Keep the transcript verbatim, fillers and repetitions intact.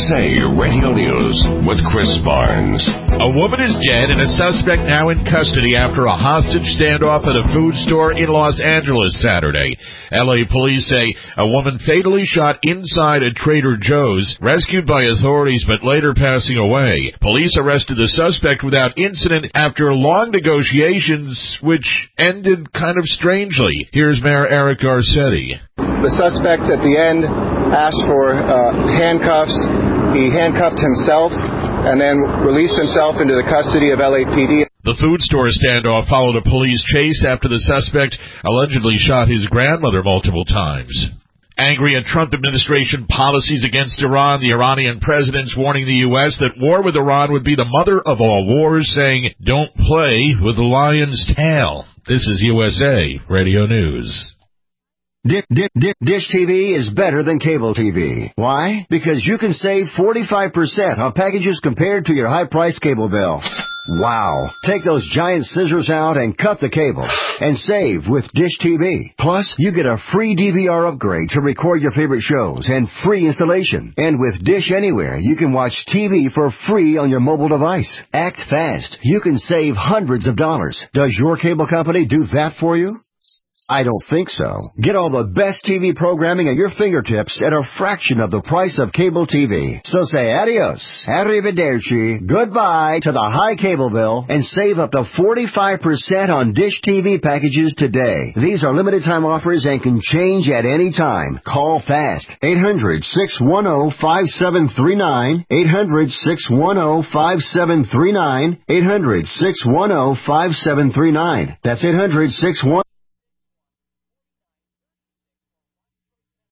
S A Radio News with Chris Barnes. A woman is dead and a suspect now in custody after a hostage standoff at a food store in Los Angeles Saturday. L A police say a woman fatally shot inside a Trader Joe's, rescued by authorities but later passing away. Police arrested the suspect without incident after long negotiations, which ended kind of strangely. Here's Mayor Eric Garcetti. The suspect at the end asked for uh, handcuffs. He handcuffed himself and then released himself into the custody of L A P D. The food store standoff followed a police chase after the suspect allegedly shot his grandmother multiple times. Angry at Trump administration policies against Iran, the Iranian president's warning the U S that war with Iran would be the mother of all wars, saying, "Don't play with the lion's tail." This is U S A Radio News. Dish, dish, dish T V is better than cable T V. Why? Because you can save forty-five percent on packages compared to your high-priced cable bill. Wow. Take those giant scissors out and cut the cable and save with Dish T V. Plus, you get a free D V R upgrade to record your favorite shows and free installation. And with Dish Anywhere, you can watch T V for free on your mobile device. Act fast. You can save hundreds of dollars. Does your cable company do that for you? I don't think so. Get all the best T V programming at your fingertips at a fraction of the price of cable T V. So say adios, arrivederci, goodbye to the high cable bill and save up to forty-five percent on Dish T V packages today. These are limited time offers and can change at any time. Call fast. eight hundred, six one zero, five seven three nine. eight hundred, six one zero, five seven three nine. eight hundred, six one zero, five seven three nine. That's eight hundred, six one zero